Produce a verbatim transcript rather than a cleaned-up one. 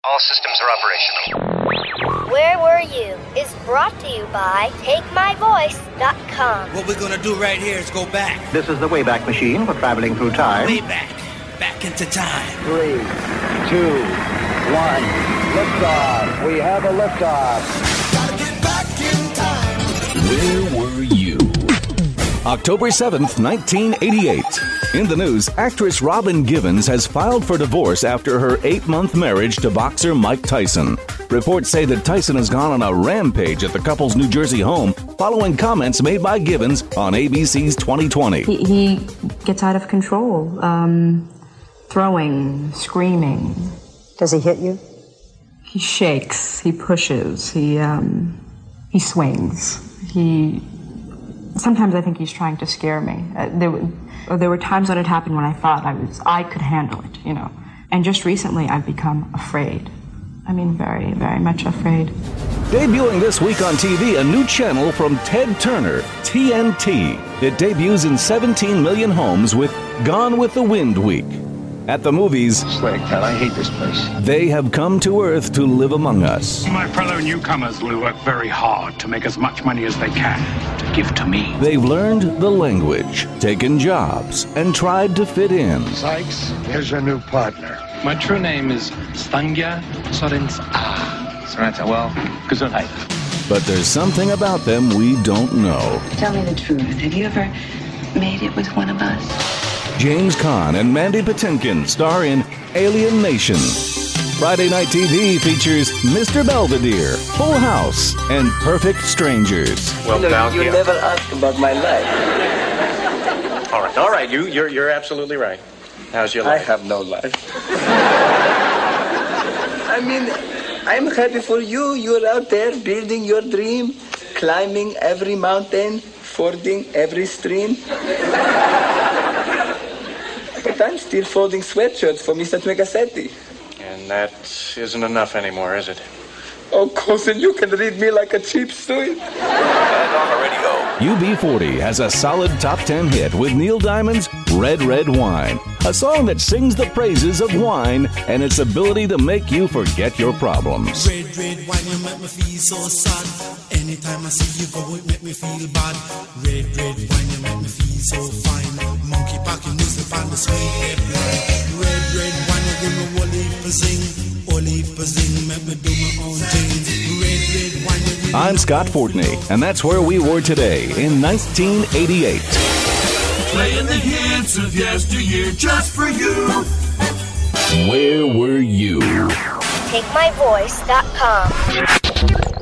All systems are operational. Where Were You is brought to you by Take My Voice dot com. What we're gonna do right here is go back. This is the Wayback Machine for traveling through time. Way back. Back into time. Three, two, one. Liftoff. We have a liftoff. Gotta get back in time. Where Were You? October seventh, nineteen eighty-eight. In the news, actress Robin Givens has filed for divorce after her eight-month marriage to boxer Mike Tyson. Reports say that Tyson has gone on a rampage at the couple's New Jersey home following comments made by Givens on A B C's twenty twenty. He, he gets out of control, um, throwing, screaming. Does he hit you? He shakes, he pushes, he, um, he swings. He... Sometimes I think he's trying to scare me. Uh, there, were, there were times that it happened when I thought I was I could handle it, you know. And just recently, I've become afraid. I mean, very, very much afraid. Debuting this week on T V, a new channel from Ted Turner, T N T. It debuts in seventeen million homes with Gone with the Wind Week. At the movies, Slick, man, I hate this place. they have come to Earth to live among us. My fellow newcomers will work very hard to make as much money as they can to give to me. They've learned the language, taken jobs, and tried to fit in. Sykes, here's your new partner. My true name is Stangya Sorens A. Sorrento, well, gesundheit. But there's something about them we don't know. Tell me the truth. Have you ever made it with one of us? James Caan and Mandy Patinkin star in Alien Nation. Friday Night T V features Mister Belvedere, Full House, and Perfect Strangers. Well, you know, down you here. never asked about my life. All right, all right. You, you're, you're absolutely right. How's your I life? have no life. I mean, I'm happy for you. You're out there building your dream, climbing every mountain, fording every stream. But I'm still folding sweatshirts for Mister Megasetti. And that isn't enough anymore, is it? Oh, cousin, you can read me like a cheap suit. And on the radio. U B forty has a solid top ten hit with Neil Diamond's Red Red Wine, a song that sings the praises of wine and its ability to make you forget your problems. Red, red wine, you make me feel so sad. Anytime I see you go, it make me feel bad. Red, red wine, you make me feel so fine. Monkey packing music on the sweet red wine. Red, red wine, you give me whole heap of zing. Whole heap of zing, make me do my own thing. Red, red wine, you give me... I'm Scott Fortney, and that's where we were today in nineteen eighty-eight. Playing the hits of yesteryear just for you. Where were you? Take My Voice dot com.